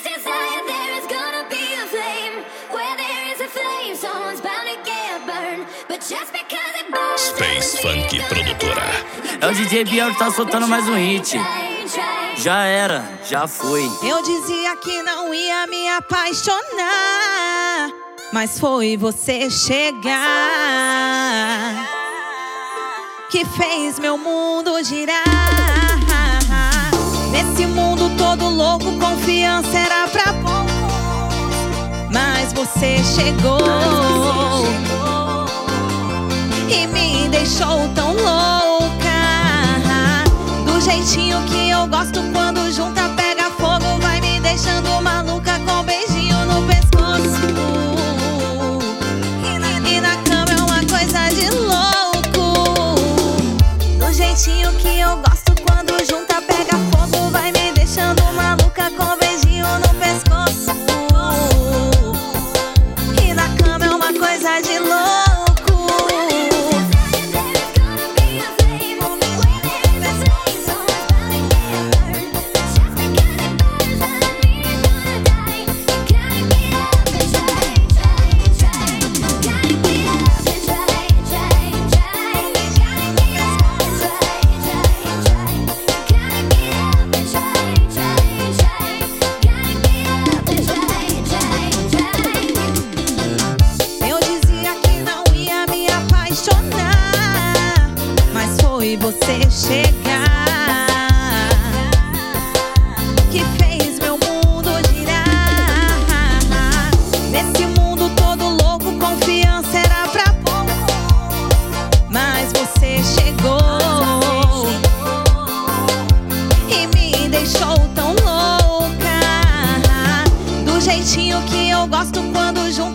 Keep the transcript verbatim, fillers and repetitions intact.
Space Funk Produtora. É o D J Biel que tá soltando mais um hit. Já era, já foi. Eu dizia que não ia me apaixonar, mas foi você chegar que fez meu mundo girar. Nesse mundo todo louco, confiança era pra poucos, mas você chegou e me deixou tão louca. Do jeitinho que eu gosto, quando junta pega fogo, vai me deixando maluca com beijinho no pescoço. E na, e na cama é uma coisa de louco. Do jeitinho que eu gosto, quando junta pega fogo, vai me deixando maluca com beijinho no pescoço. E na cama é uma coisa de louco. Mas foi você chegar que fez meu mundo girar. Nesse mundo todo louco, confiança era pra pouco, mas você chegou e me deixou tão louca. Do jeitinho que eu gosto, quando junto